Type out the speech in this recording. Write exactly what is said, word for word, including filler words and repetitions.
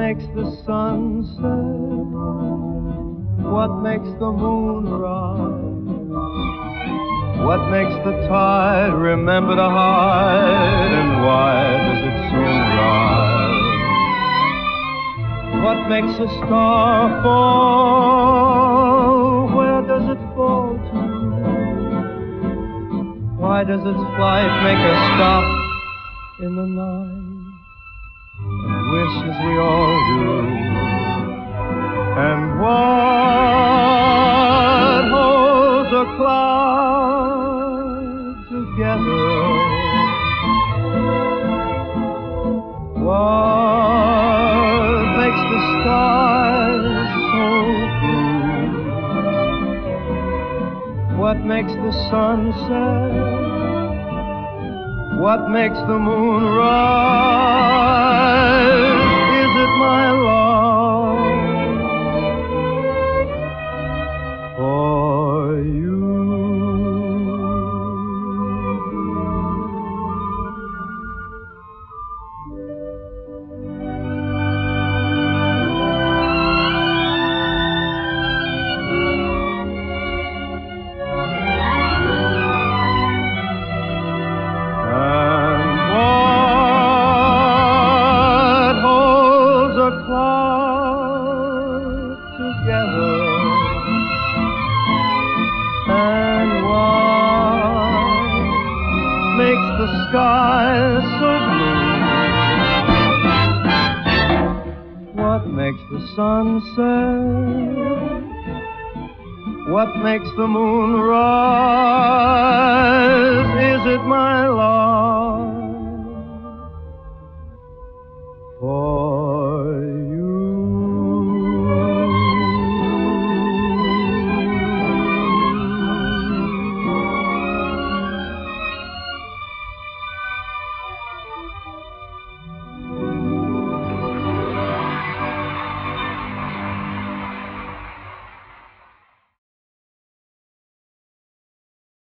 makes the sun set? What makes the moon rise? What makes the tide remember to hide? And why does it soon rise? What makes a star fall? Where does it fall to? Why does its flight make us stop in the night and wish as we all do? And what holds a cloud together? What makes the skies so blue? What makes the sun set? What makes the moon rise? Is it my love for you? Cloud together, and what makes the sky so blue? What makes the sun set? What makes the moon rise? Is it my love for